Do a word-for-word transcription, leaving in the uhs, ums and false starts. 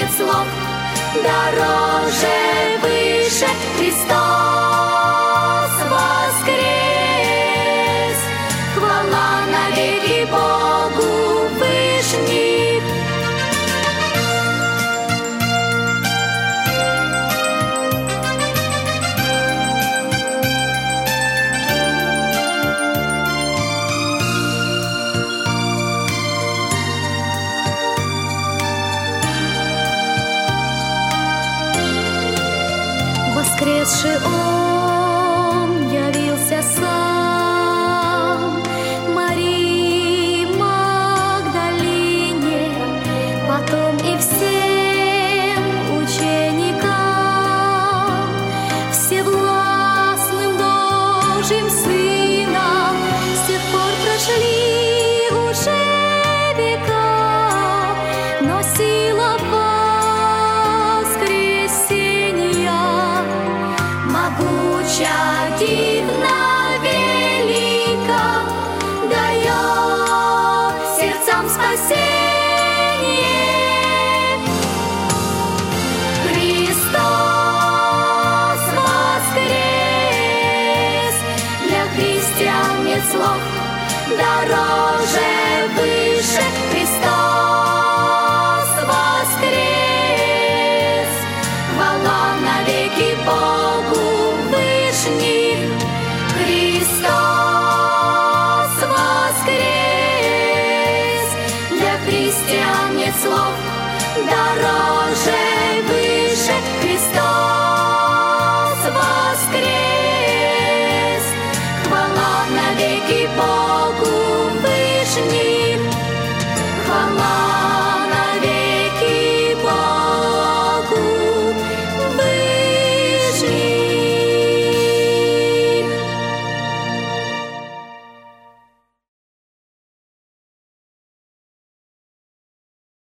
нет слов, дороже, выше Христос воскрес. Хвала навеки Богу вышних. Воскресший Он явился сам Марии Магдалине, потом и всем ученикам, всевластным Божьим Сыном. С тех пор прошли уже века, но сила могуча, дивна, велика, дает сердцам спасение. Христос воскрес, для христиан нет слов, дороже, выше Христос воскрес. Хвала навеки Богу вышних. Христос воскрес, для христиан нет слов, дороже, выше Христос воскрес.